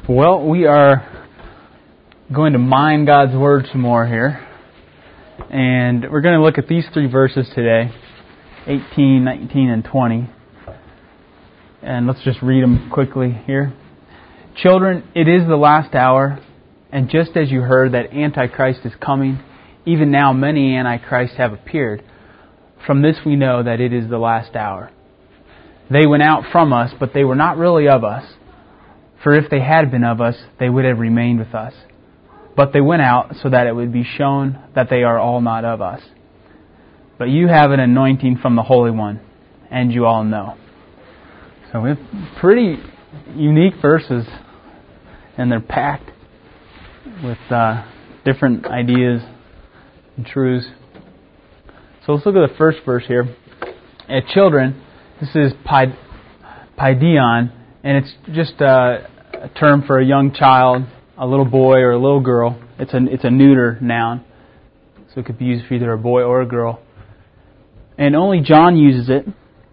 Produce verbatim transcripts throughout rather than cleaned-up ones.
Well, we are going to mine God's Word some more here. And we're going to look at these three verses today, eighteen, nineteen, and twenty. And let's just read them quickly here. Children, it is the last hour, and just as you heard that Antichrist is coming, even now many Antichrists have appeared. From this we know that it is the last hour. They went out from us, but they were not really of us. For if they had been of us, they would have remained with us. But they went out so that it would be shown that they are all not of us. But you have an anointing from the Holy One, and you all know. So we have pretty unique verses, and they're packed with uh, different ideas and truths. So let's look at the first verse here. At children, this is paidion, and it's just a, a term for a young child, a little boy or a little girl. It's a it's a neuter noun, so it could be used for either a boy or a girl. And only John uses it.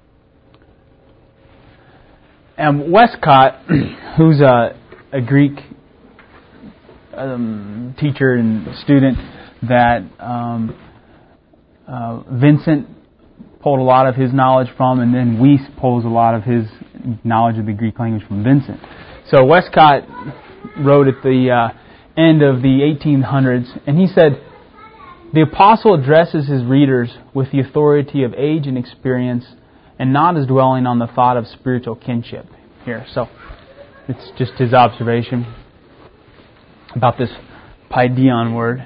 And Westcott, who's a, a Greek um, teacher and student that um, uh, Vincent pulled a lot of his knowledge from, and then Weiss pulls a lot of his knowledge of the Greek language from Vincent. So Westcott wrote at the uh, end of the eighteen hundreds, and he said, the apostle addresses his readers with the authority of age and experience, and not as dwelling on the thought of spiritual kinship here. So it's just his observation about this paidion word.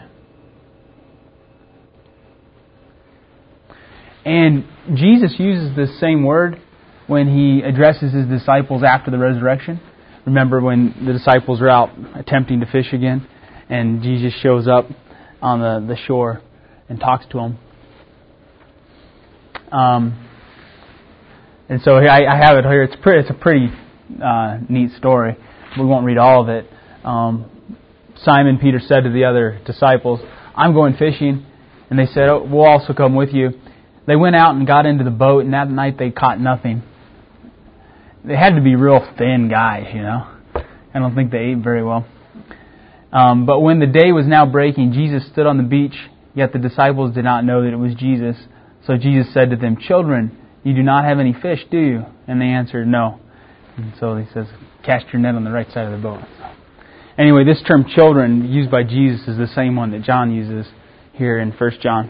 And Jesus uses this same word when He addresses His disciples after the resurrection. Remember when the disciples are out attempting to fish again, and Jesus shows up on the, the shore and talks to them. Um, and so I, I have it here. It's pretty. It's a pretty uh, neat story. We won't read all of it. Um, Simon Peter said to the other disciples, "I'm going fishing," and they said, "Oh, we'll also come with you." They went out and got into the boat, and that night they caught nothing. They had to be real thin guys, you know. I don't think they ate very well. Um, but when the day was now breaking, Jesus stood on the beach, yet the disciples did not know that it was Jesus. So Jesus said to them, "Children, you do not have any fish, do you?" And they answered, "No." And so He says, "Cast your net on the right side of the boat." Anyway, this term children used by Jesus is the same one that John uses here in First John.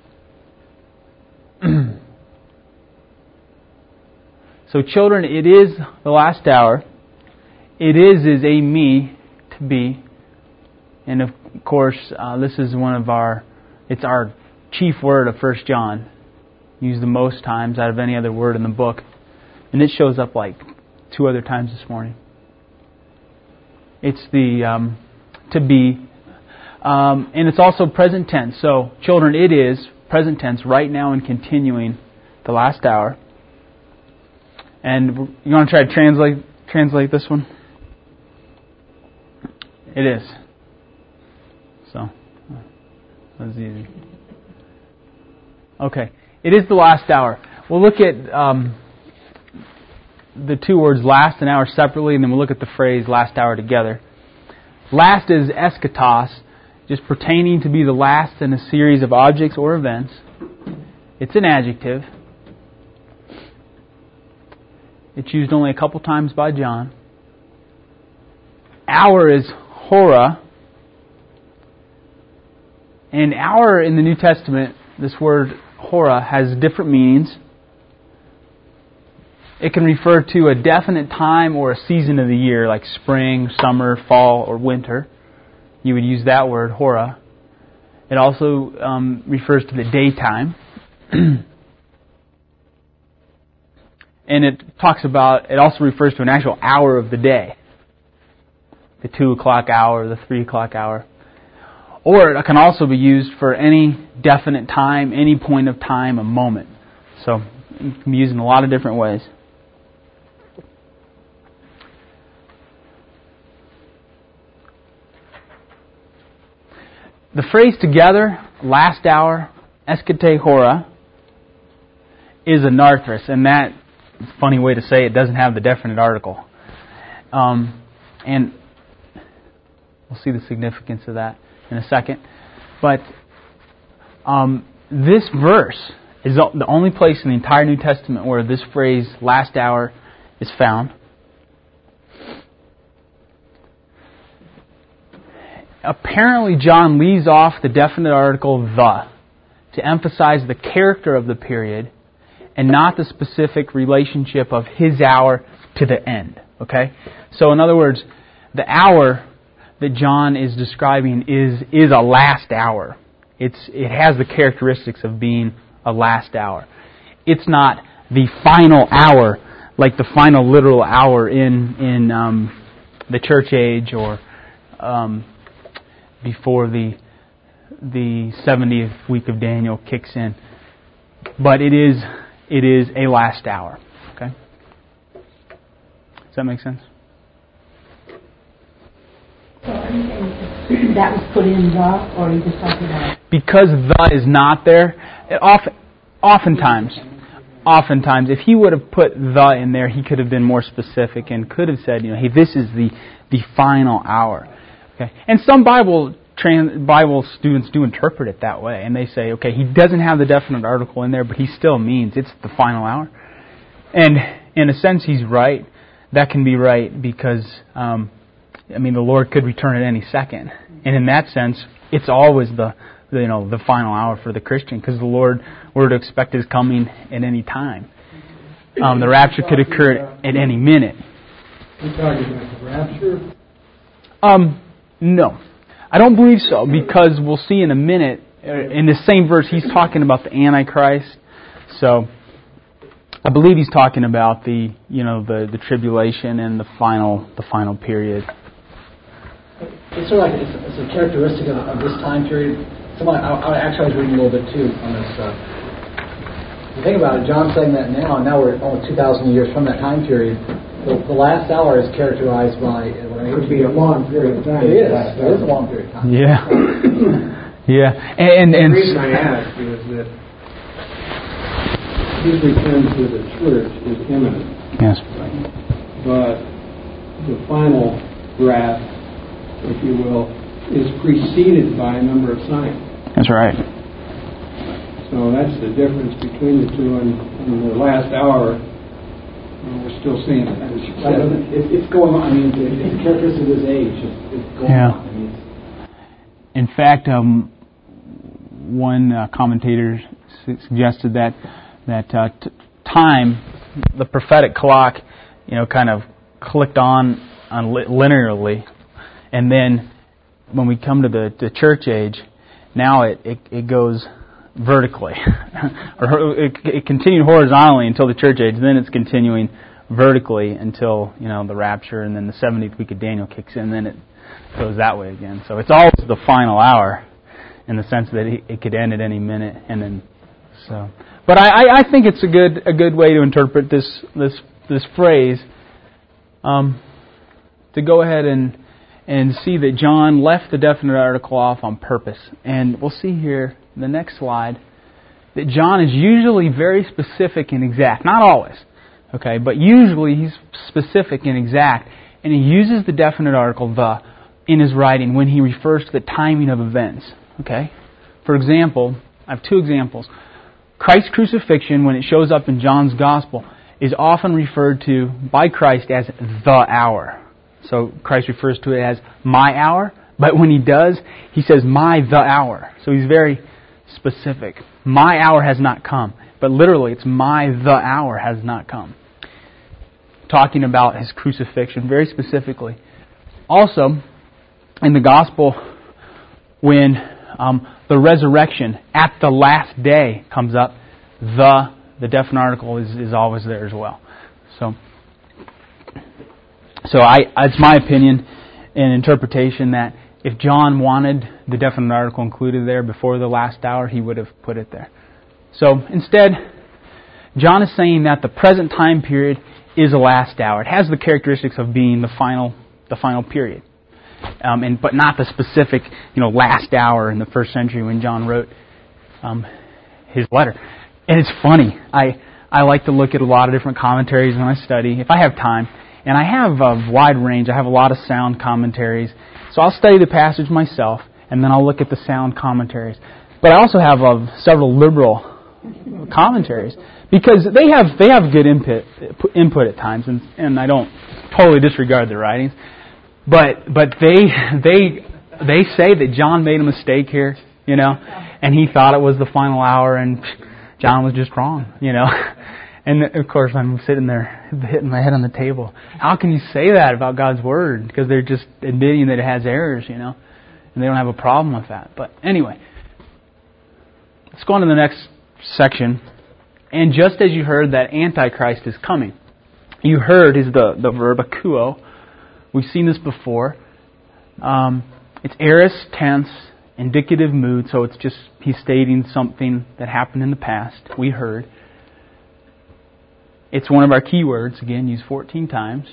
So children, it is the last hour. It is is a me, to be. And of course, uh, this is one of our, it's our chief word of First John. Used the most times out of any other word in the book. And it shows up like two other times this morning. It's the um, to be. Um, and it's also present tense. So children, it is present tense, right now and continuing, the last hour. And you want to try to translate translate this one? It is. So, that's easy. Okay. It is the last hour. We'll look at um, the two words last and hour separately, and then we'll look at the phrase last hour together. Last is eschatos, just pertaining to be the last in a series of objects or events. It's an adjective. It's used only a couple times by John. Hour is hora. And hour in the New Testament, this word hora, has different meanings. It can refer to a definite time or a season of the year, like spring, summer, fall, or winter. You would use that word, hora. It also um, refers to the daytime. And it talks about, it also refers to an actual hour of the day. The two o'clock hour, the three o'clock hour. Or it can also be used for any definite time, any point of time, a moment. So it can be used in a lot of different ways. The phrase together, last hour, eskate hora, is a narthrus, and that is a funny way to say it, doesn't have the definite article. Um, and We'll see the significance of that in a second. But um, this verse is the only place in the entire New Testament where this phrase, last hour, is found. Apparently, John leaves off the definite article the to emphasize the character of the period and not the specific relationship of his hour to the end. Okay? So, in other words, the hour that John is describing is is a last hour. It's it has the characteristics of being a last hour. It's not the final hour, like the final literal hour in in um, the church age or um, before the the seventieth week of Daniel kicks in. But it is it is a last hour. Okay? Does that make sense? So are you saying that was put in the, or are you just talking about? Because the is not there, it often, oftentimes, oftentimes, if he would have put the in there, he could have been more specific and could have said, you know, hey, this is the the final hour. Okay, and some Bible trans, Bible students do interpret it that way, and they say, okay, he doesn't have the definite article in there, but he still means it's the final hour. And in a sense, he's right. That can be right because. Um, I mean, the Lord could return at any second, and in that sense, it's always the, the you know the final hour for the Christian, because the Lord were to expect His coming at any time. Um, the rapture could occur at any minute. You're talking about the rapture? Um, no, I don't believe so, because we'll see in a minute in the same verse he's talking about the Antichrist. So I believe he's talking about the you know the, the tribulation and the final the final period. It's sort of like it's, it's a characteristic of, of this time period. Someone, I, I actually was reading a little bit too on this. Uh, if you think about it, John's saying that now, and now we're almost two thousand years from that time period. The, the last hour is characterized by. It would be a long period of time. It is. It is a long period of time. Yeah. yeah. And, and, and the reason I ask is that His return to the church is imminent. Yes. But the final wrath, if you will, is preceded by a number of signs. That's right. So that's the difference between the two. And in the last hour, well, we're still seeing it. It's, it's going on. I mean, it's a characteristic of this age. It's, it's going yeah. on. I mean, it's, in fact, um, one uh, commentator su- suggested that that uh, t- time, the prophetic clock, you know, kind of clicked on, on li- linearly. And then when we come to the, the church age, now it, it, it goes vertically. or it, it continued horizontally until the church age, then it's continuing vertically until, you know, the rapture, and then the seventieth week of Daniel kicks in, and then it goes that way again. So it's always the final hour in the sense that it, it could end at any minute, and then so. But I, I think it's a good a good way to interpret this this this phrase. Um, to go ahead and and see that John left the definite article off on purpose. And we'll see here in the next slide that John is usually very specific and exact. Not always, okay, but usually he's specific and exact. And he uses the definite article, the, in his writing when he refers to the timing of events. Okay? For example, I have two examples. Christ's crucifixion, when it shows up in John's Gospel, is often referred to by Christ as the hour. So Christ refers to it as my hour, but when he does, he says my the hour. So he's very specific. My hour has not come. But literally, it's my the hour has not come. Talking about his crucifixion very specifically. Also, in the Gospel, when um, the resurrection at the last day comes up, the the definite article is, is always there as well. So, so I it's my opinion and interpretation that if John wanted the definite article included there before the last hour, he would have put it there. So instead, John is saying that the present time period is a last hour. It has the characteristics of being the final the final period. Um, and but not the specific, you know, last hour in the first century when John wrote um, his letter. And it's funny. I I like to look at a lot of different commentaries when I study, if I have time. And I have a wide range. I have a lot of sound commentaries. So I'll study the passage myself, and then I'll look at the sound commentaries. But I also have uh, several liberal commentaries, because they have they have good input input at times, and, and I don't totally disregard their writings. But but they they they say that John made a mistake here, you know, and he thought it was the final hour, and John was just wrong, you know. And of course, I'm sitting there hitting my head on the table. How can you say that about God's Word? Because they're just admitting that it has errors, you know, and they don't have a problem with that. But anyway, let's go on to the next section. And just as you heard that Antichrist is coming, you heard is the, the verb akuo. We've seen this before. Um, it's aorist tense, indicative mood, so it's just he's stating something that happened in the past. We heard. It's one of our key words, again, used fourteen times.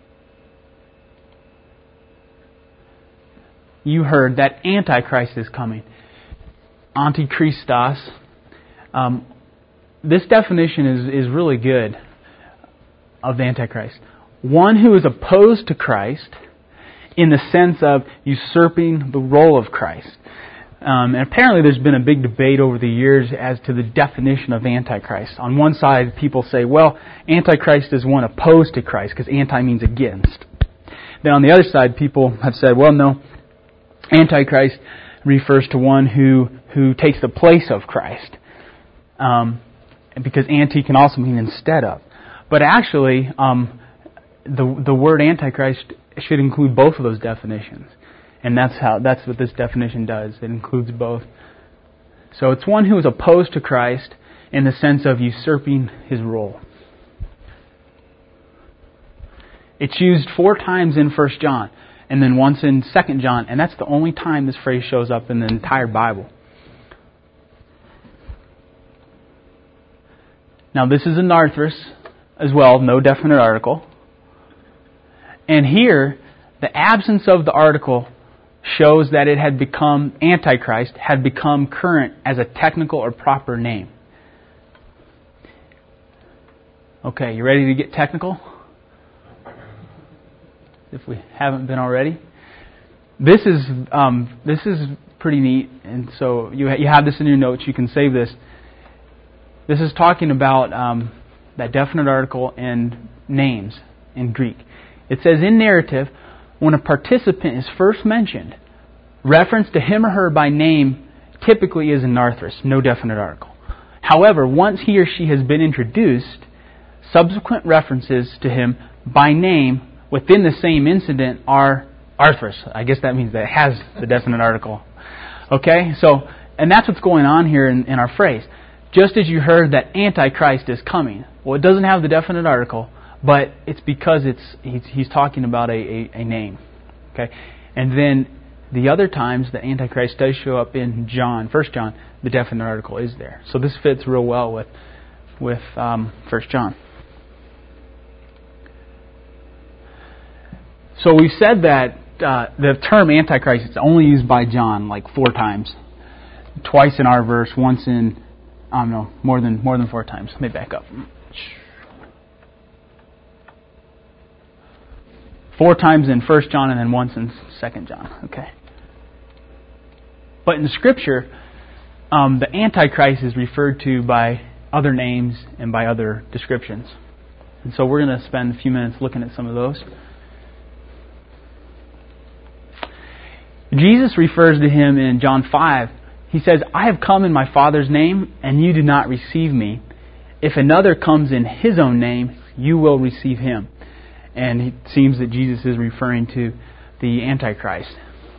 You heard that Antichrist is coming. Antichristos. Um, this definition is, is really good of the Antichrist. One who is opposed to Christ in the sense of usurping the role of Christ. Um, and apparently there's been a big debate over the years as to the definition of Antichrist. On one side, people say, well, Antichrist is one opposed to Christ, because anti means against. Then on the other side, people have said, well, no, Antichrist refers to one who, who takes the place of Christ. Um, because anti can also mean instead of. But actually, um, the the word Antichrist should include both of those definitions. And that's how that's what this definition does. It includes both. So it's one who is opposed to Christ in the sense of usurping His role. It's used four times in First John, and then once in Second John, and that's the only time this phrase shows up in the entire Bible. Now this is a narthrus as well, no definite article. And here, the absence of the article shows that it had become, Antichrist had become current as a technical or proper name. Okay, you ready to get technical? If we haven't been already. This is um, this is pretty neat, and so you you have this in your notes. You can save this. This is talking about um, that definite article and names in Greek. It says in narrative, when a participant is first mentioned, reference to him or her by name typically is a narthrus, no definite article. However, once he or she has been introduced, subsequent references to him by name within the same incident are arthrus. I guess that means that it has the definite article. Okay, so, and that's what's going on here in, in our phrase. Just as you heard that Antichrist is coming. Well, it doesn't have the definite article, but it's because it's he's, he's talking about a, a, a name. Okay, and then the other times the Antichrist does show up in John, First John, the definite article is there. So this fits real well with with um, First John. So we said that uh, the term Antichrist is only used by John like four times, twice in our verse, once in I don't know more than more than four times. Let me back up. Four times in First John and then once in Second John. Okay. But in the Scripture, um, the Antichrist is referred to by other names and by other descriptions. And so we're going to spend a few minutes looking at some of those. Jesus refers to him in John five. He says, I have come in my Father's name, and you do not receive me. If another comes in his own name, you will receive him. And it seems that Jesus is referring to the Antichrist.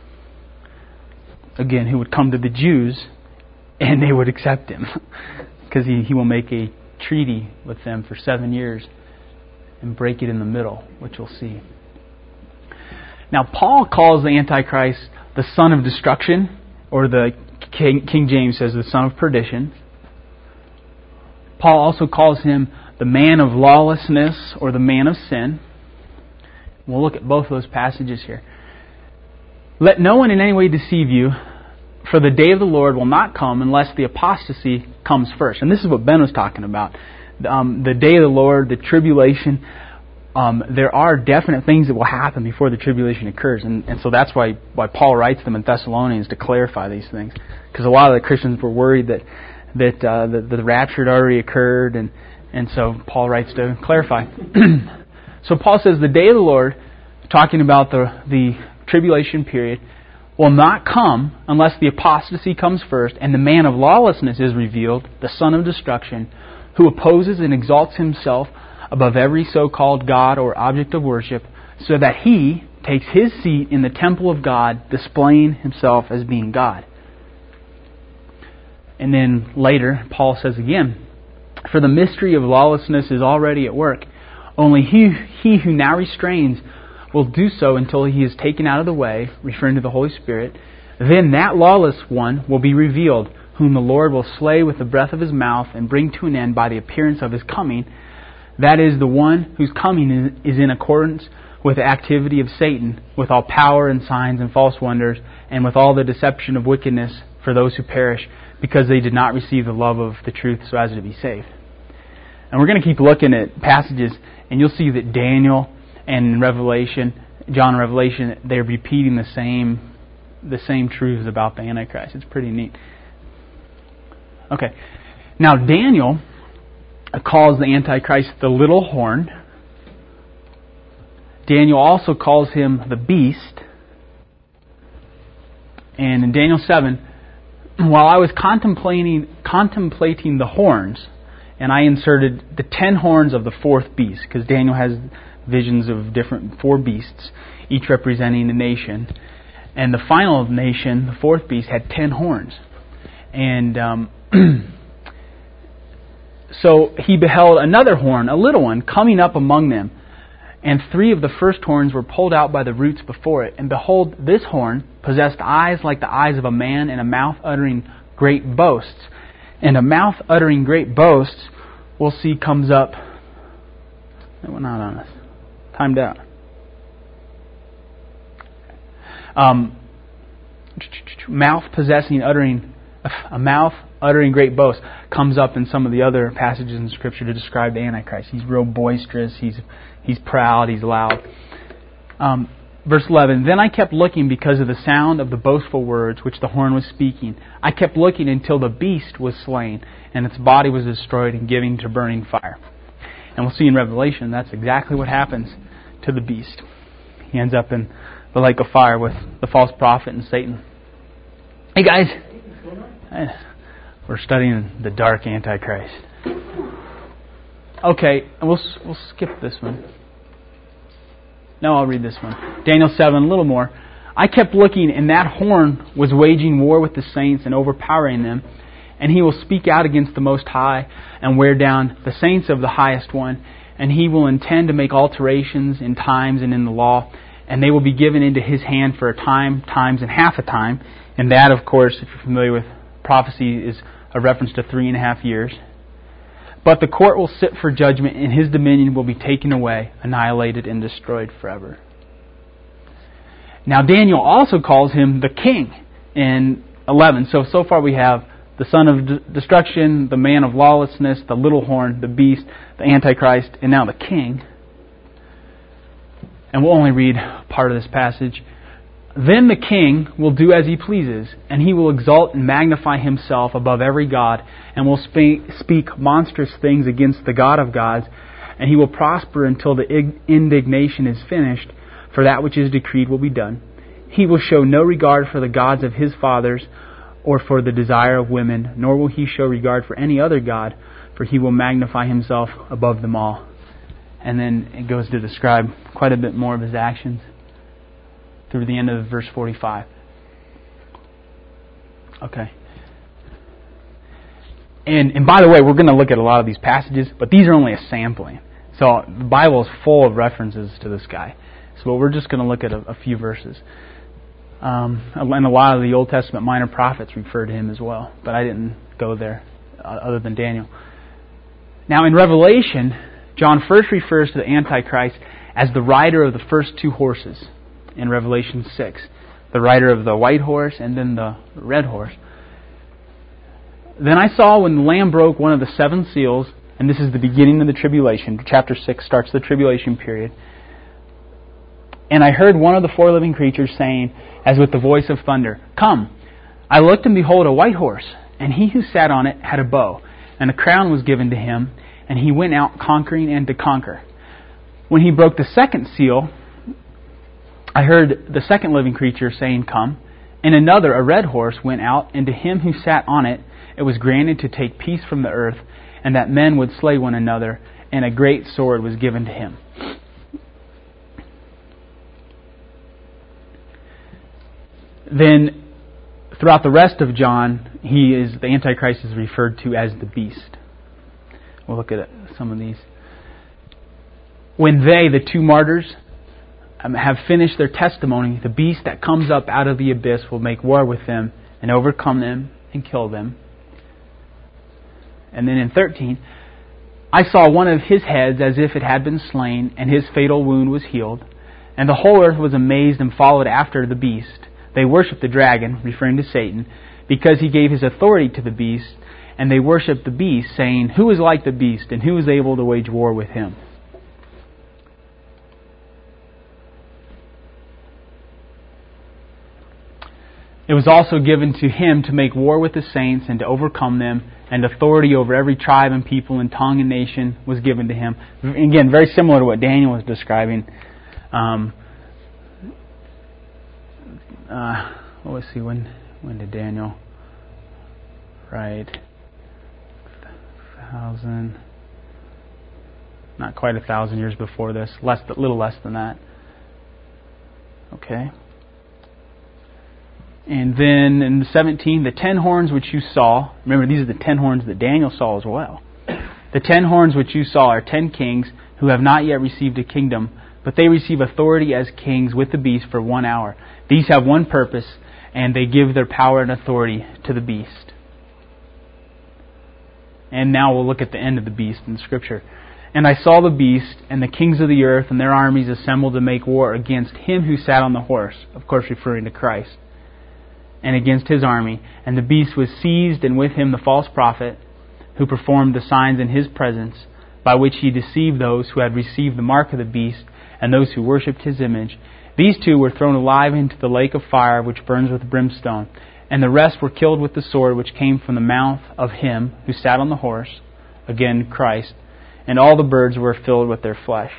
Again, who would come to the Jews, and they would accept him. Because he, he will make a treaty with them for seven years and break it in the middle, which we'll see. Now, Paul calls the Antichrist the son of destruction, or the King, King James says the son of perdition. Paul also calls him the man of lawlessness, or the man of sin. We'll look at both of those passages here. Let no one in any way deceive you, for the day of the Lord will not come unless the apostasy comes first. And this is what Ben was talking about. Um, the day of the Lord, the tribulation. um, there are definite things that will happen before the tribulation occurs. And, and so that's why, why Paul writes them in Thessalonians to clarify these things. Because a lot of the Christians were worried that that uh, the, the rapture had already occurred, and, and so Paul writes to clarify. So Paul says the day of the Lord, talking about the, the tribulation period, will not come unless the apostasy comes first and the man of lawlessness is revealed, the son of destruction, who opposes and exalts himself above every so-called God or object of worship, so that he takes his seat in the temple of God, displaying himself as being God. And then later, Paul says again, for the mystery of lawlessness is already at work. Only he, he who now restrains will do so until he is taken out of the way, referring to the Holy Spirit. Then that lawless one will be revealed, whom the Lord will slay with the breath of his mouth and bring to an end by the appearance of his coming. That is the one whose coming is in accordance with the activity of Satan, with all power and signs and false wonders, and with all the deception of wickedness for those who perish, because they did not receive the love of the truth so as to be saved. And we're going to keep looking at passages, and you'll see that Daniel and Revelation, John and Revelation, they're repeating the same the same truths about the Antichrist. It's pretty neat. Okay. Now Daniel calls the Antichrist the little horn. Daniel also calls him the beast. And in Daniel seven, while I was contemplating contemplating the horns, and I inserted the ten horns of the fourth beast, because Daniel has visions of different four beasts, each representing a nation. And the final nation, the fourth beast, had ten horns. And um, so he beheld another horn, a little one, coming up among them. And three of the first horns were pulled out by the roots before it. And behold, this horn possessed eyes like the eyes of a man, and a mouth uttering great boasts. And a mouth uttering great boasts, we'll see, comes up. It went out on us. Timed out. Um, mouth possessing, uttering, a mouth uttering great boasts comes up in some of the other passages in Scripture to describe the Antichrist. He's real boisterous. He's he's proud. He's loud. Um, verse eleven. Then I kept looking because of the sound of the boastful words which the horn was speaking. I kept looking until the beast was slain and its body was destroyed and given to burning fire. And we'll see in Revelation that's exactly what happens to the beast. He ends up in the lake of fire with the false prophet and Satan. Hey guys, we're studying the dark Antichrist. Okay, we'll we'll skip this one. No, I'll read this one. Daniel seven, a little more. I kept looking, and that horn was waging war with the saints and overpowering them. And he will speak out against the Most High and wear down the saints of the Highest One. And he will intend to make alterations in times and in the law. And they will be given into his hand for a time, times, and half a time. And that, of course, if you're familiar with prophecy, is a reference to three and a half years. But the court will sit for judgment, and his dominion will be taken away, annihilated, and destroyed forever. Now Daniel also calls him the king in eleven. So, so far we have the son of d- destruction, the man of lawlessness, the little horn, the beast, the Antichrist, and now the king. And we'll only read part of this passage. Then the king will do as he pleases, and he will exalt and magnify himself above every god, and will speak, speak monstrous things against the God of gods, and he will prosper until the indignation is finished, for that which is decreed will be done. He will show no regard for the gods of his fathers, or for the desire of women, nor will he show regard for any other god, for he will magnify himself above them all. And then it goes to describe quite a bit more of his actions through the end of verse forty-five. Okay. And and by the way, we're going to look at a lot of these passages, but these are only a sampling. So the Bible is full of references to this guy. So we're just going to look at a, a few verses. Um, and a lot of the Old Testament minor prophets refer to him as well, but I didn't go there uh, other than Daniel. Now in Revelation, John first refers to the Antichrist as the rider of the first two horses in Revelation six. The rider of the white horse and then the red horse. Then I saw when the Lamb broke one of the seven seals, and this is the beginning of the tribulation. Chapter six starts the tribulation period. And I heard one of the four living creatures saying, as with the voice of thunder, "Come!" I looked, and behold, a white horse, and he who sat on it had a bow, and a crown was given to him, and he went out conquering and to conquer. When he broke the second seal, I heard the second living creature saying, "Come." And another, a red horse, went out, and to him who sat on it, it was granted to take peace from the earth, and that men would slay one another, and a great sword was given to him. Then, throughout the rest of John, he is the Antichrist is referred to as the beast. We'll look at some of these. When they, the two martyrs, um, have finished their testimony, the beast that comes up out of the abyss will make war with them and overcome them and kill them. And then in thirteen, I saw one of his heads as if it had been slain, and his fatal wound was healed. And the whole earth was amazed and followed after the beast. They worshipped the dragon, referring to Satan, because he gave his authority to the beast, and they worshipped the beast, saying, "Who is like the beast, and who is able to wage war with him?" It was also given to him to make war with the saints and to overcome them, and authority over every tribe and people and tongue and nation was given to him. Again, very similar to what Daniel was describing. Um, uh, let's see, when when did Daniel write? Thousand, not quite a thousand years before this, less, a little less than that. Okay. And then in seventeen, the ten horns which you saw, remember these are the ten horns that Daniel saw as well. The ten horns which you saw are ten kings who have not yet received a kingdom, but they receive authority as kings with the beast for one hour. These have one purpose, and they give their power and authority to the beast. And now we'll look at the end of the beast in Scripture. And I saw the beast and the kings of the earth and their armies assembled to make war against him who sat on the horse, of course referring to Christ, and against his army. And the beast was seized, and with him the false prophet, who performed the signs in his presence, by which he deceived those who had received the mark of the beast and those who worshipped his image. These two were thrown alive into the lake of fire, which burns with brimstone. And the rest were killed with the sword which came from the mouth of him who sat on the horse, again Christ. And all the birds were filled with their flesh.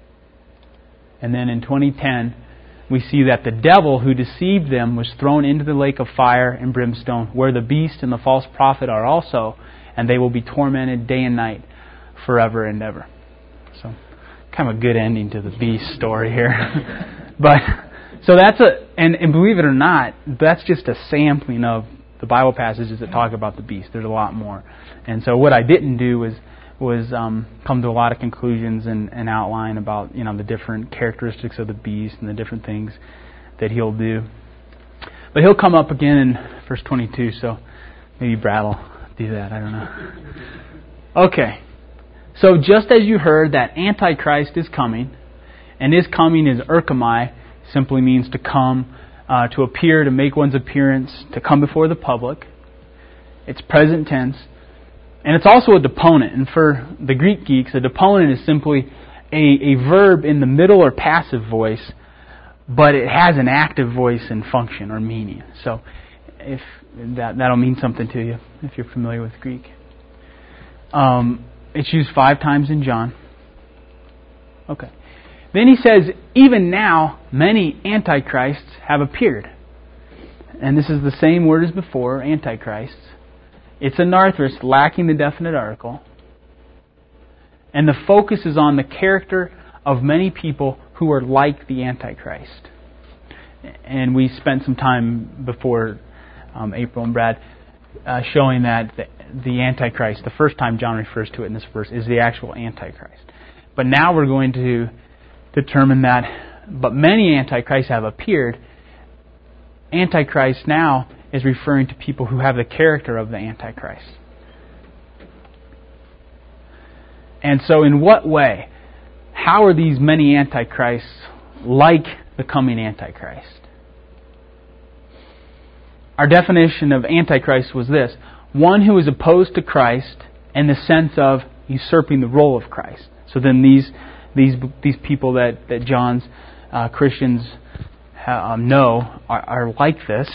And then in twenty ten, we see that the devil who deceived them was thrown into the lake of fire and brimstone, where the beast and the false prophet are also, and they will be tormented day and night forever and ever. So, kind of a good ending to the beast story here. But, so that's a, and, and believe it or not, that's just a sampling of the Bible passages that talk about the beast. There's a lot more. And so what I didn't do was was um, come to a lot of conclusions and, and outline about, you know, the different characteristics of the beast and the different things that he'll do. But he'll come up again in verse twenty-two, so maybe Brad will do that. I don't know. Okay. So just as you heard that Antichrist is coming, and his coming is erchomai, simply means to come, uh, to appear, to make one's appearance, to come before the public. It's present tense. And it's also a deponent. And for the Greek geeks, a deponent is simply a, a verb in the middle or passive voice, but it has an active voice and function or meaning. So if that, that'll mean something to you if you're familiar with Greek. Um, it's used five times in John. Okay. Then he says, even now, many antichrists have appeared. And this is the same word as before, antichrists. It's a narthrist lacking the definite article. And the focus is on the character of many people who are like the Antichrist. And we spent some time before, um, April and Brad, uh, showing that the, the Antichrist, the first time John refers to it in this verse, is the actual Antichrist. But now we're going to determine that, but many Antichrists have appeared. Antichrist now is referring to people who have the character of the Antichrist. And so in what way? How are these many Antichrists like the coming Antichrist? Our definition of Antichrist was this: one who is opposed to Christ in the sense of usurping the role of Christ. So then these these these people that, that John's uh, Christians ha, um, know are, are like this.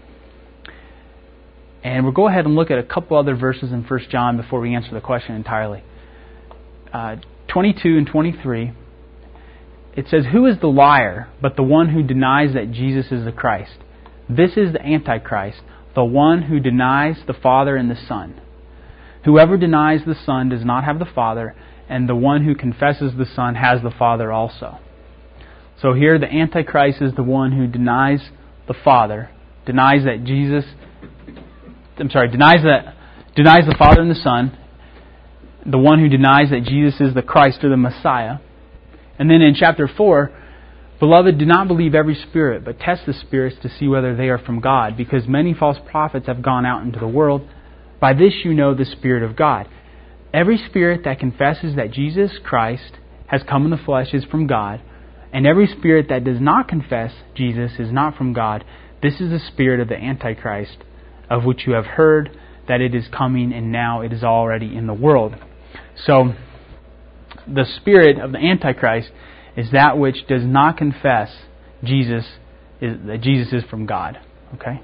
And we'll go ahead and look at a couple other verses in First John before we answer the question entirely. Uh, twenty-two and twenty-three, it says, "Who is the liar but the one who denies that Jesus is the Christ? This is the Antichrist, the one who denies the Father and the Son. Whoever denies the Son does not have the Father, and the one who confesses the Son has the Father also." So here the Antichrist is the one who denies the Father, denies that Jesus, I'm sorry, denies that denies the Father and the Son, the one who denies that Jesus is the Christ or the Messiah. And then in chapter four, "Beloved, do not believe every spirit, but test the spirits to see whether they are from God, because many false prophets have gone out into the world. By this you know the Spirit of God. Every spirit that confesses that Jesus Christ has come in the flesh is from God, and every spirit that does not confess Jesus is not from God. This is the spirit of the Antichrist, of which you have heard that it is coming, and now it is already in the world." So, the spirit of the Antichrist is that which does not confess Jesus is, that Jesus is from God. Okay?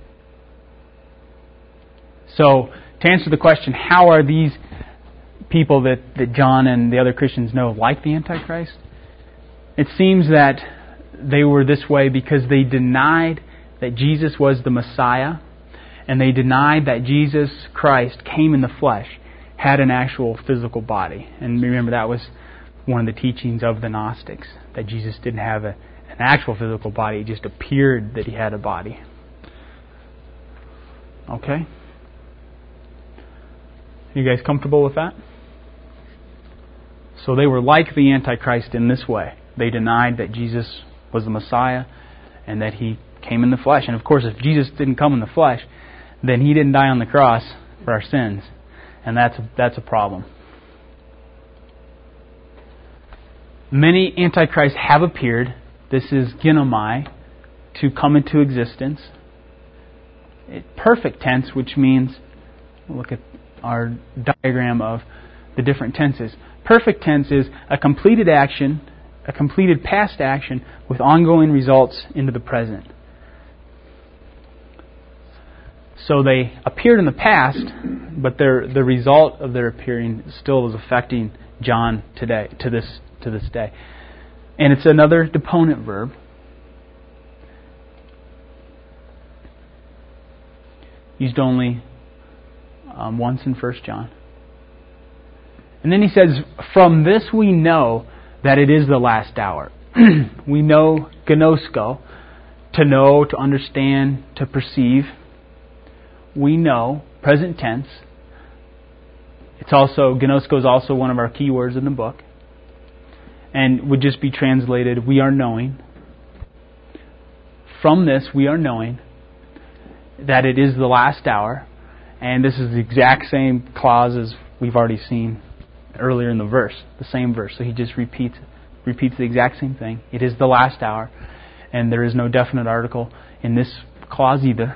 So, to answer the question, how are these people that, that John and the other Christians know like the Antichrist? It seems that they were this way because they denied that Jesus was the Messiah, and they denied that Jesus Christ came in the flesh, had an actual physical body. And remember, that was one of the teachings of the Gnostics, that Jesus didn't have a, an actual physical body. It just appeared that He had a body. Okay? You guys comfortable with that? So they were like the Antichrist in this way. They denied that Jesus was the Messiah and that He came in the flesh. And of course, if Jesus didn't come in the flesh, then He didn't die on the cross for our sins. And that's a, that's a problem. Many antichrists have appeared. This is ginomai, to come into existence. It, perfect tense, which means, look at our diagram of the different tenses. Perfect tense is a completed action, a completed past action with ongoing results into the present. So they appeared in the past, but their the result of their appearing still is affecting John today, to this to this day. And it's another deponent verb. Used only um, once in First John. And then he says, "From this we know that it is the last hour." We know gnosko, to know, to understand, to perceive. We know, present tense. It's also, gnosko is also one of our key words in the book. And would just be translated, we are knowing. From this we are knowing that it is the last hour. And this is the exact same clause as we've already seen earlier in the verse, the same verse. So he just repeats repeats the exact same thing. It is the last hour, and there is no definite article in this clause either.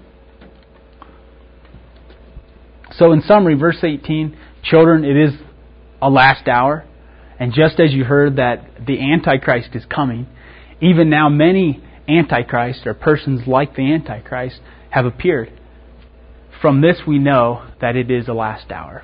So in summary, verse eighteen, children, it is a last hour, and just as you heard that the Antichrist is coming, even now many Antichrists, or persons like the Antichrist, have appeared. From this we know that it is a last hour.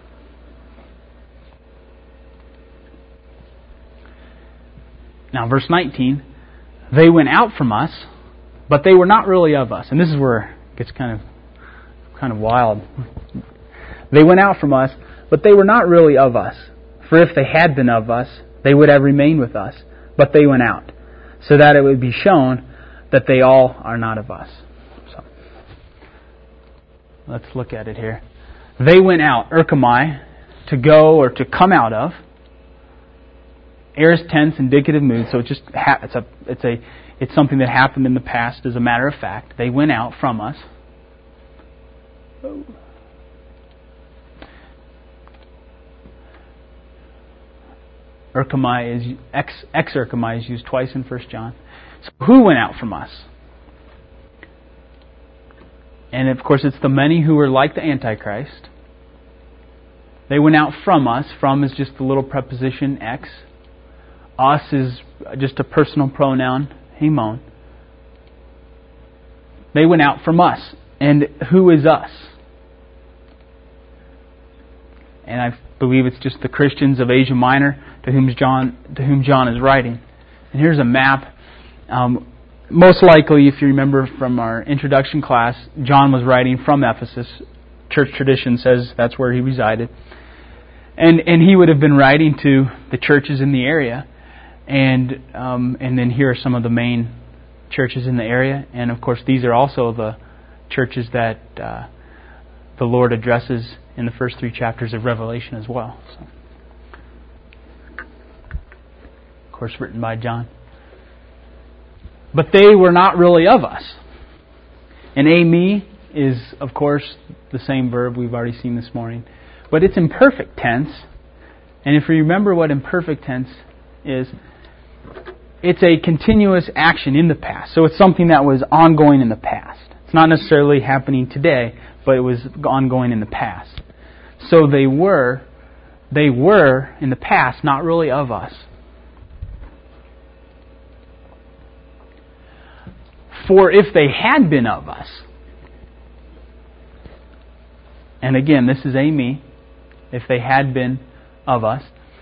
Now, verse nineteen, they went out from us, but they were not really of us. And this is where it gets kind of, kind of wild. They went out from us, but they were not really of us. For if they had been of us, they would have remained with us. But they went out, so that it would be shown that they all are not of us. So, let's look at it here. They went out, erkamai, to go or to come out of. Aorist tense, indicative mood. So it just ha- it's a it's a it's something that happened in the past. As a matter of fact, they went out from us. Erkamai is ex ex erkamai is used twice in First John. So who went out from us? And of course, it's the many who were like the Antichrist. They went out from us. From is just the little preposition ex. Us is just a personal pronoun, hemon. They went out from us. And who is us? And I believe it's just the Christians of Asia Minor to whom John to whom John is writing. And here's a map. Um, most likely, if you remember from our introduction class, John was writing from Ephesus. Church tradition says that's where he resided. And and he would have been writing to the churches in the area. And um, and then here are some of the main churches in the area. And of course, these are also the churches that uh, the Lord addresses in the first three chapters of Revelation as well. So, of course, written by John. But they were not really of us. And eimi is, of course, the same verb we've already seen this morning. But it's imperfect tense. And if you remember what imperfect tense is, it's a continuous action in the past. So it's something that was ongoing in the past. It's not necessarily happening today, but it was ongoing in the past. So they were, they were in the past not really of us. For if they had been of us, and again, this is eimi, if they had been of us,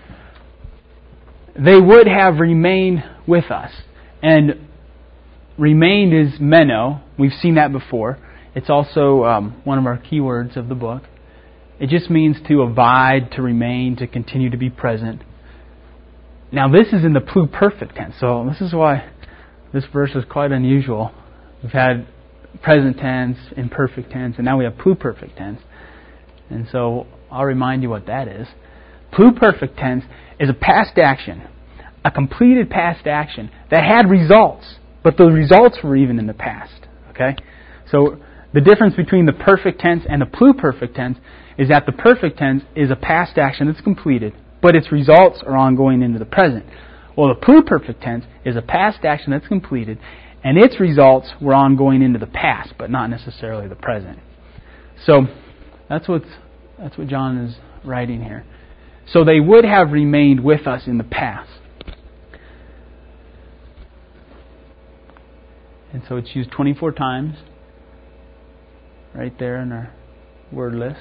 they would have remained with us. And remained is meno. We've seen that before. It's also um, one of our key words of the book. It just means to abide, to remain, to continue to be present. Now this is in the pluperfect tense, so this is why this verse is quite unusual. We've had present tense, imperfect tense, and now we have pluperfect tense. And so I'll remind you what that is. Pluperfect tense is a past action, a completed past action that had results, but the results were even in the past. Okay? So the difference between the perfect tense and the pluperfect tense is that the perfect tense is a past action that's completed, but its results are ongoing into the present. Well, the pluperfect tense is a past action that's completed, and its results were ongoing into the past, but not necessarily the present. So that's what's that's what John is writing here. So they would have remained with us in the past. And so it's used twenty-four times right there in our word list.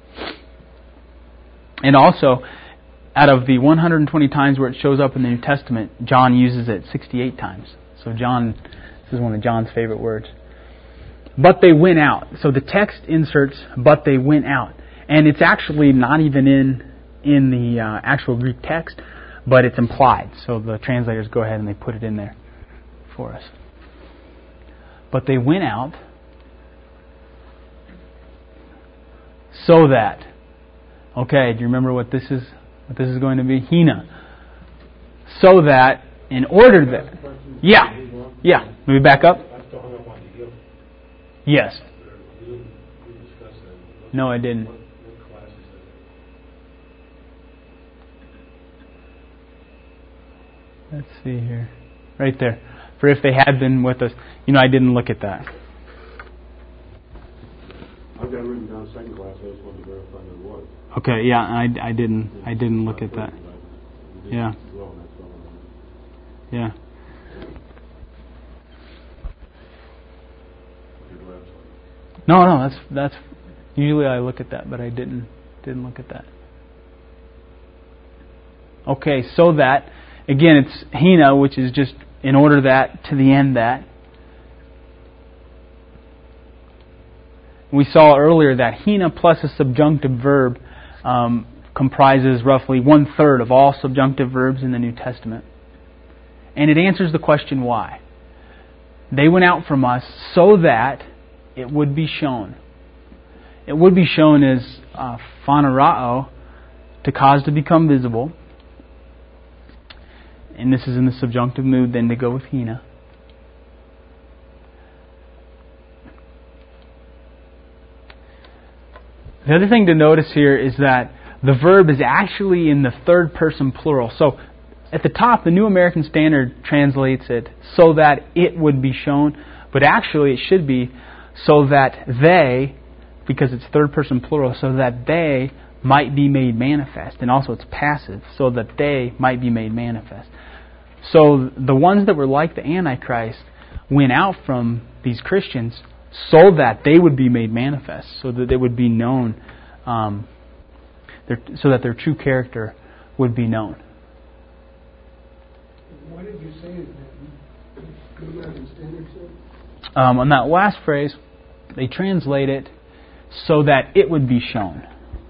And also, out of the one hundred twenty times where it shows up in the New Testament, John uses it sixty-eight times. So John, this is one of John's favorite words. But they went out. So the text inserts, but they went out. And it's actually not even in in the uh, actual Greek text, but it's implied. So the translators go ahead and they put it in there for us. But they went out so that, okay, do you remember what this is? What this is going to be? Hina. So that, in order that, yeah, yeah. Let me back up. Yes. No, I didn't. Let's see here. Right there. For if they had been with us. You know, I didn't look at that. I've got it written down second class. I just wanted to verify that it was. Okay, yeah, I, I didn't I didn't look at that. Yeah. Yeah. No, no, that's that's usually I look at that, but I didn't didn't look at that. Okay, so that again it's hina, which is just in order that to the end that. We saw earlier that hina plus a subjunctive verb um, comprises roughly one third of all subjunctive verbs in the New Testament. And it answers the question why. They went out from us so that it would be shown. It would be shown as uh, phanerao, to cause to become visible. And this is in the subjunctive mood then to go with hina. The other thing to notice here is that the verb is actually in the third person plural. So at the top, the New American Standard translates it so that it would be shown, but actually it should be so that they, because it's third person plural, so that they might be made manifest. And also it's passive, so that they might be made manifest. So the ones that were like the Antichrist went out from these Christians so that they would be made manifest, so that they would be known, um, their, so that their true character would be known. What did you say that the American Standard said? Um, on that last phrase, they translate it so that it would be shown.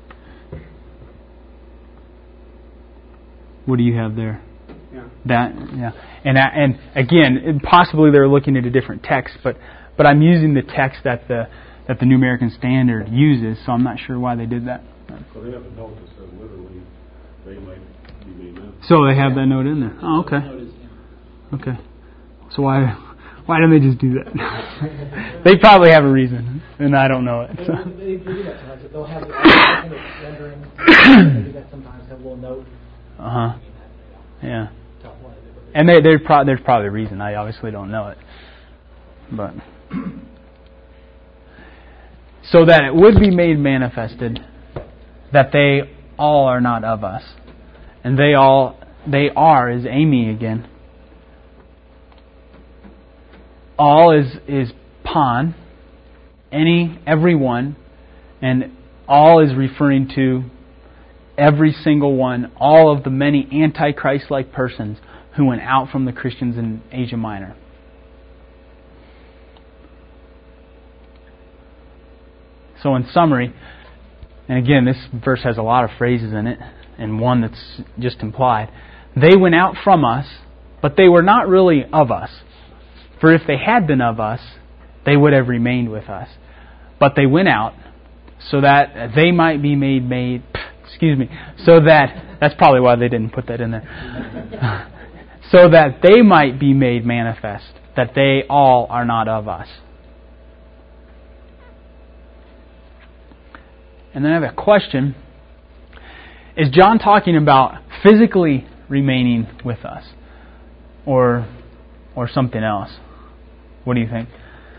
What do you have there? Yeah. That yeah, and and again, possibly they're looking at a different text, but but I'm using the text that the that the New American Standard uses, so I'm not sure why they did that. So they have a note that says literally they might be made manifest. So they have that note in there. Oh, okay. Okay. So why why don't they just do that? They probably have a reason, and I don't know it. So. They, they do that sometimes. They'll have the rendering. They do that sometimes. Have a little note. Uh huh. Yeah. And they, they're pro- there's probably a reason. I obviously don't know it. But so that it would be made manifested that they all are not of us. And they all, they are is Amy again. All is, is pan, any, everyone, and all is referring to every single one, all of the many antichrist-like persons who went out from the Christians in Asia Minor. So in summary, and again, this verse has a lot of phrases in it, and one that's just implied. They went out from us, but they were not really of us. For if they had been of us, they would have remained with us. But they went out so that they might be made made. Excuse me. So that that's probably why they didn't put that in there. So that they might be made manifest that they all are not of us. And then I have a question. Is John talking about physically remaining with us? Or or something else? What do you think?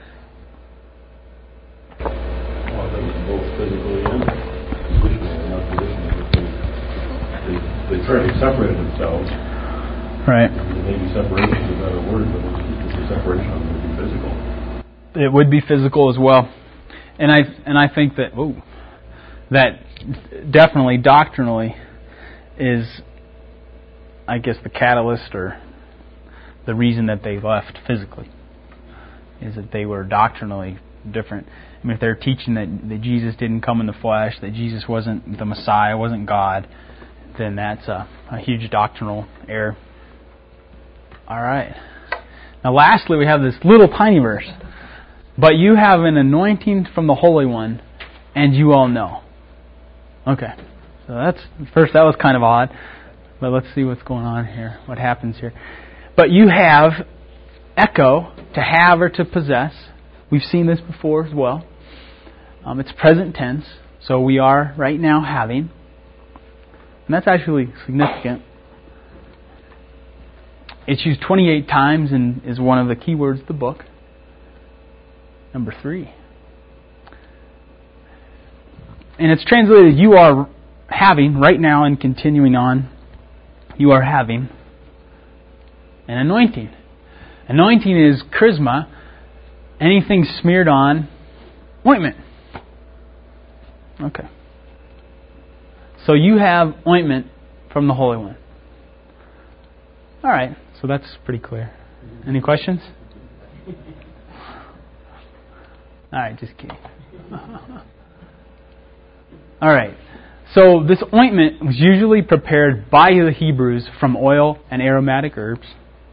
Well, I think it's both physically and positionally, not positionally, because they, they try to separate themselves. Right. Maybe separation is a better word, but it's, it's a separation of it would be physical. It would be physical as well. And I and I think that ooh, that definitely doctrinally is, I guess, the catalyst or the reason that they left physically is that they were doctrinally different. I mean, if they're teaching that, that Jesus didn't come in the flesh, that Jesus wasn't the Messiah, wasn't God, then that's a, a huge doctrinal error. All right. Now lastly, we have this little tiny verse. But you have an anointing from the Holy One, and you all know. Okay. So that's, first that was kind of odd. But let's see what's going on here, what happens here. But you have echo, to have or to possess. We've seen this before as well. Um, it's present tense, so we are right now having. And that's actually significant. It's used twenty-eight times and is one of the key words of the book. Number three. And it's translated, you are having, right now and continuing on, you are having an anointing. Anointing is charisma, anything smeared on ointment. Okay. So you have ointment from the Holy One. All right, so that's pretty clear. Any questions? All right, just kidding. All right, so this ointment was usually prepared by the Hebrews from oil and aromatic herbs.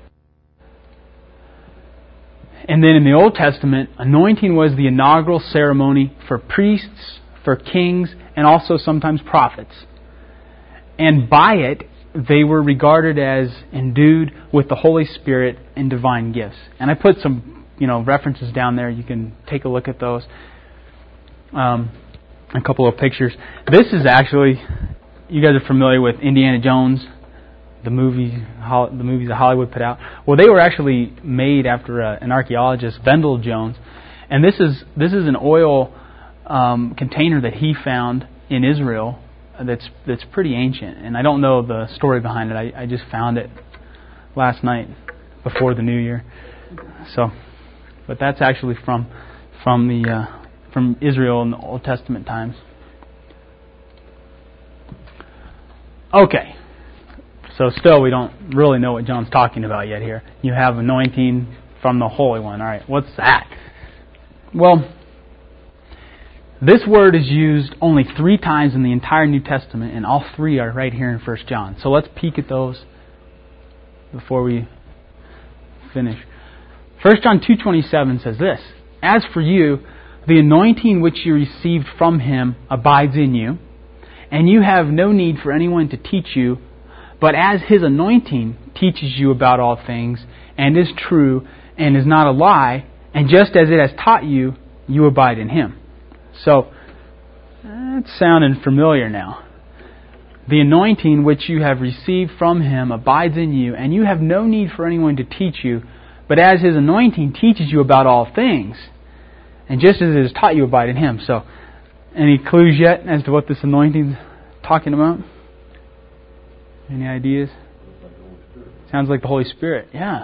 And then in the Old Testament, anointing was the inaugural ceremony for priests, for kings, and also sometimes prophets. And by it, they were regarded as endued with the Holy Spirit and divine gifts. And I put some, you know, references down there. You can take a look at those. Um, a couple of pictures. This is actually, you guys are familiar with Indiana Jones, the movie, the movies that Hollywood put out. Well, they were actually made after a, an archaeologist, Vendell Jones, and this is this is an oil um, container that he found in Israel that's that's pretty ancient, and I don't know the story behind it. I, I just found it last night before the New Year. So, but that's actually from from the uh, from Israel in the Old Testament times. Okay, so still we don't really know what John's talking about yet here. You have anointing from the Holy One. All right, what's that? Well, this word is used only three times in the entire New Testament, and all three are right here in First John. So let's peek at those before we finish. First John two twenty-seven says this, "As for you, the anointing which you received from Him abides in you, and you have no need for anyone to teach you, but as His anointing teaches you about all things, and is true, and is not a lie, and just as it has taught you, you abide in Him." So, it's sounding familiar now. "The anointing which you have received from Him abides in you, and you have no need for anyone to teach you, but as His anointing teaches you about all things, and just as it has taught you, abide in Him." So, any clues yet as to what this anointing is talking about? Any ideas? Sounds like the Holy Spirit. Yeah.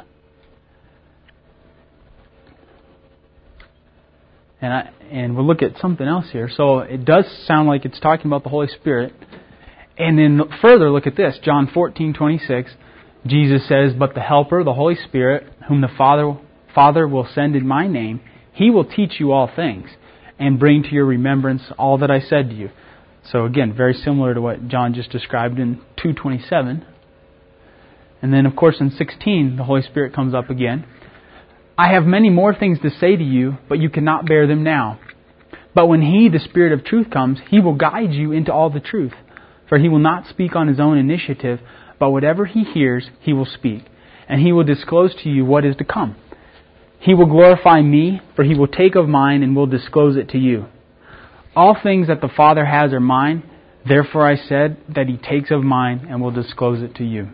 And I, and we'll look at something else here. So it does sound like it's talking about the Holy Spirit. And then further, look at this. John fourteen twenty-six. Jesus says, "But the Helper, the Holy Spirit, whom the Father Father will send in my name, He will teach you all things, and bring to your remembrance all that I said to you." So again, very similar to what John just described in two twenty-seven. And then, of course, in sixteen, the Holy Spirit comes up again. "I have many more things to say to you, but you cannot bear them now. But when He, the Spirit of truth, comes, He will guide you into all the truth. For He will not speak on His own initiative, but whatever He hears, He will speak. And He will disclose to you what is to come. He will glorify Me, for He will take of mine and will disclose it to you. All things that the Father has are mine. Therefore I said that He takes of mine and will disclose it to you."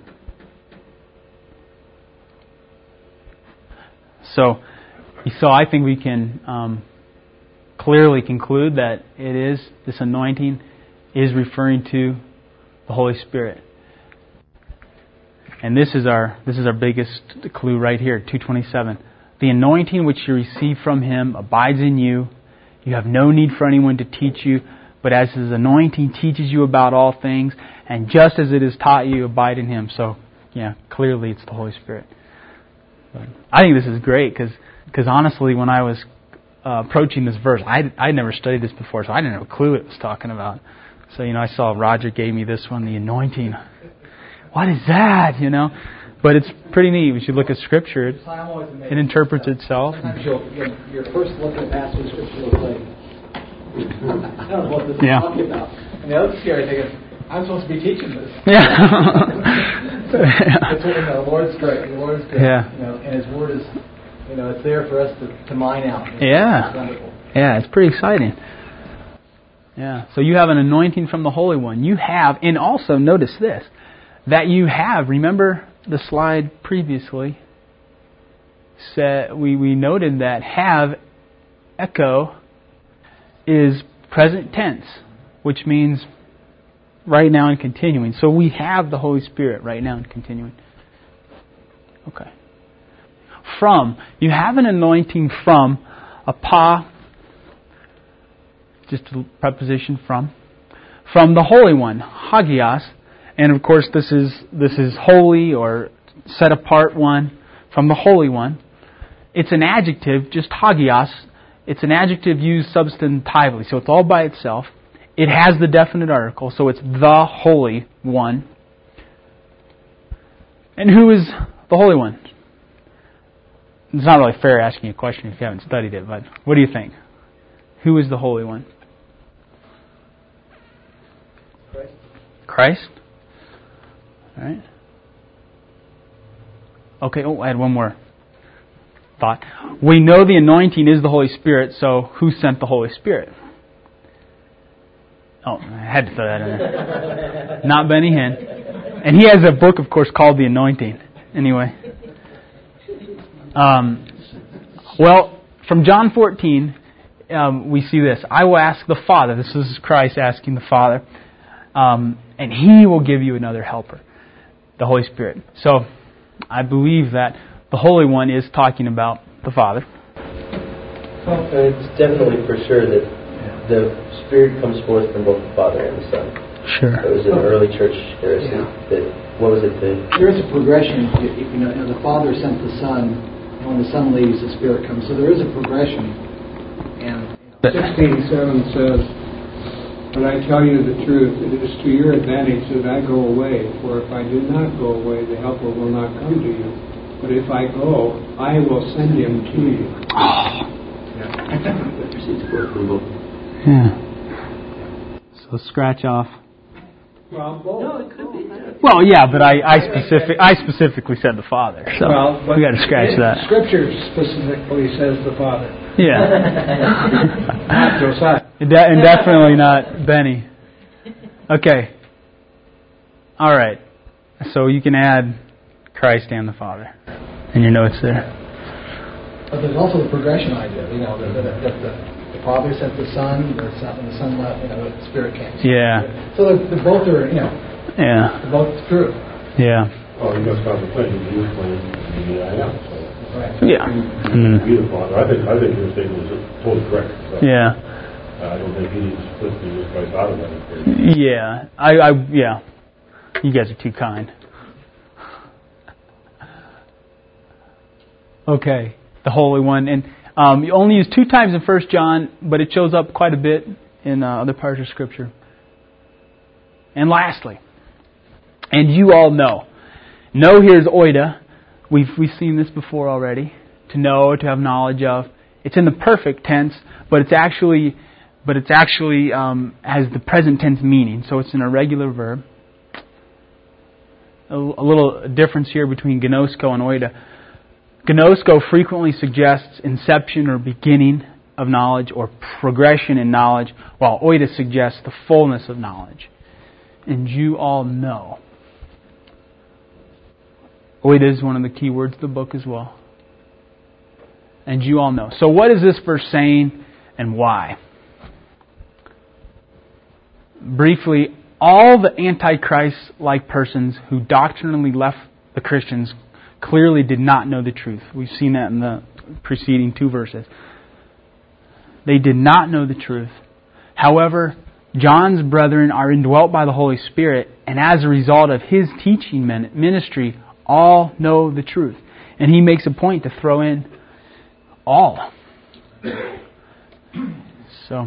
So, so I think we can um, clearly conclude that it is, this anointing is referring to the Holy Spirit. And this is our this is our biggest clue right here, two twenty-seven. "The anointing which you receive from Him abides in you. You have no need for anyone to teach you, but as His anointing teaches you about all things, and just as it has taught you, abide in Him." So, yeah, clearly it's the Holy Spirit. But I think this is great because because honestly, when I was uh, approaching this verse, I I never studied this before, so I didn't have a clue what it was talking about. So, you know, I saw Roger gave me this one, the anointing. What is that? You know, but it's pretty neat. We should look at Scripture. It, it interprets itself. Sometimes you'll, you'll, your first look at a passage of Scripture, you'll say, "I don't know what this yeah. is talking about." And the other scary thing is, I'm supposed to be teaching this. Yeah. It's, you know, the Lord's great. The Lord's good. Yeah. You know, and His Word is, you know, it's there for us to, to mine out. It's, Yeah. It's wonderful. Yeah, it's pretty exciting. Yeah. So you have an anointing from the Holy One. You have, and also notice this, that you have, remember the slide previously, said, we, we noted that have, echo, is present tense, which means right now and continuing. So we have the Holy Spirit right now and continuing. Okay. From. You have an anointing from, a pa, just a preposition from, from the Holy One, hagios, and of course this is this is holy or set apart one, from the Holy One. It's an adjective, just hagios. It's an adjective used substantively, so it's all by itself. It has the definite article, so it's the Holy One. And who is the Holy One? It's not really fair asking a question if you haven't studied it, but what do you think? Who is the Holy One? Christ. Christ? All right. Okay, oh, I had one more thought. We know the anointing is the Holy Spirit, so who sent the Holy Spirit? Oh, I had to throw that in there. Not Benny Hinn. And he has a book, of course, called The Anointing. Anyway. Um, well, from John fourteen, um, we see this. I will ask the Father. This is Christ asking the Father. Um, and He will give you another helper, the Holy Spirit. So I believe that the Holy One is talking about the Father. Well, it's definitely for sure that the Spirit comes forth from both the Father and the Son. Sure. It was an early church heresy. Yeah. That, what was it? The, There is a progression. If, if, you know, you know, the Father sends the Son. When the Son leaves, the Spirit comes. So there is a progression. And sixteen seven says, "But I tell you the truth, it is to your advantage that I go away. For if I do not go away, the Helper will not come to you. But if I go, I will send him to you." Oh. yeah. Yeah. So scratch off. Well, No, it could be. Well, yeah, but I, I specific I specifically said the Father, so Well, but we got to scratch that. Scripture specifically says the Father. Yeah. Not Josiah. And, de- and definitely not Benny. Okay. All right. So you can add Christ and the Father in your notes there. But there's also the progression idea. You know, that the, the, the, the Father sent the Son, the Son, and the Son left. You know, the Spirit came. Yeah. So the, the both are, you know, Yeah. they're both true. Yeah. Oh, you must contemplate, you claim the I am. So Right. Yeah. Mm. be the Father. I think, I think your statement is totally correct. So, Yeah. uh, I don't think he needs to split Jesus Christ out of that equation. Yeah. I, I. Yeah. You guys are too kind. Okay. The Holy One, and um, you only use two times in First John, but it shows up quite a bit in uh, other parts of Scripture. And lastly, and you all know. Know here is oida. We've we've seen this before already. To know, to have knowledge of. It's in the perfect tense, but it's actually, but it's actually um, has the present tense meaning. So it's an irregular verb. A, a little difference here between gnosko and oida. Gnosko frequently suggests inception or beginning of knowledge or progression in knowledge, while oida suggests the fullness of knowledge. And you all know. Oida is one of the key words of the book as well. And you all know. So what is this verse saying and why? Briefly, all the Antichrist-like persons who doctrinally left the Christians clearly did not know the truth. We've seen that in the preceding two verses. They did not know the truth. However, John's brethren are indwelt by the Holy Spirit, and as a result of his teaching ministry, all know the truth. And he makes a point to throw in all. So,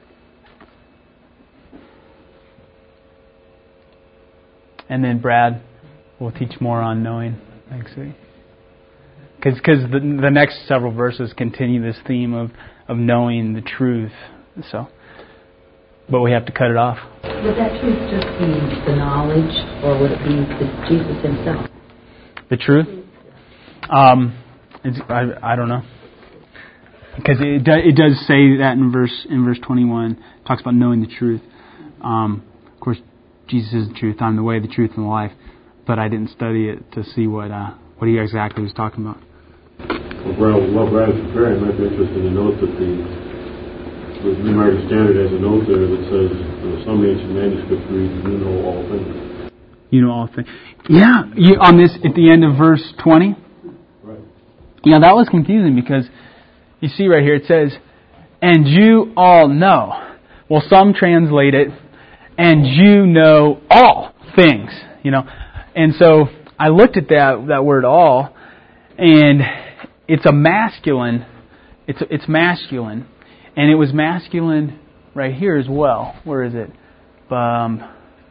and then Brad will teach more on knowing next week. Because the, the next several verses continue this theme of, of knowing the truth. So, but we have to cut it off. Would that truth just be the knowledge, or would it be the Jesus himself? The truth? Um, it's, I I don't know. Because it do, it does say that in verse in verse twenty-one. It talks about knowing the truth. Um, of course, Jesus is the truth. I'm the way, the truth, and the life. But I didn't study it to see what uh, what he exactly was talking about. Well, Brad, well, Brad is preparing. Might be interesting to note that the, the New American Standard has a note there that says uh, some ancient manuscripts read, "You know all things." You know all things. Yeah, you, on this at the end of verse twenty. Right. Yeah, that was confusing because you see right here it says, "And you all know." Well, some translate it, "And you know all things." You know, and so I looked at that that word "all," and it's a masculine. It's it's masculine, and it was masculine right here as well. Where is it? Um,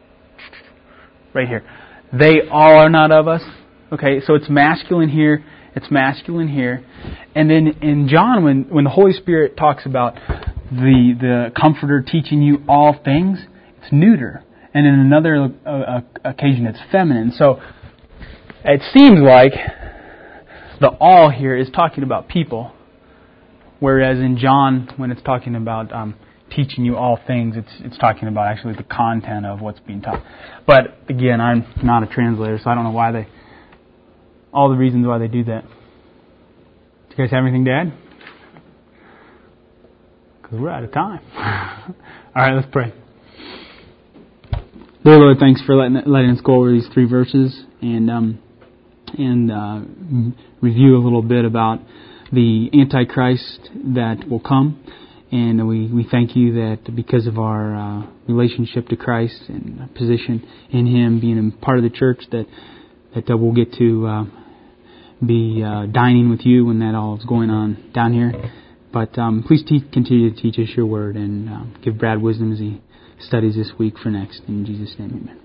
right here. They all are not of us. Okay, so it's masculine here. It's masculine here, and then in John, when when the Holy Spirit talks about the the Comforter teaching you all things, it's neuter. And in another uh, occasion, it's feminine. So it seems like the all here is talking about people, whereas in John, when it's talking about um, teaching you all things, it's it's talking about actually the content of what's being taught. But again, I'm not a translator, so I don't know why they, all the reasons why they do that. Do you guys have anything to add? Because we're out of time. All right, let's pray. Dear Lord, thanks for letting letting us go over these three verses and um, and uh, review a little bit about the Antichrist that will come. And we, we thank you that because of our uh, relationship to Christ and position in Him, being a part of the church, that that uh, we'll get to uh, be uh, dining with you when that all is going on down here. But um, please te- continue to teach us your word and uh, give Brad wisdom as he studies this week for next. In Jesus' name, amen.